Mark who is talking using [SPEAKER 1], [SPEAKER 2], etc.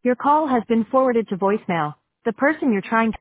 [SPEAKER 1] Your call has been forwarded to voicemail. The person you're trying to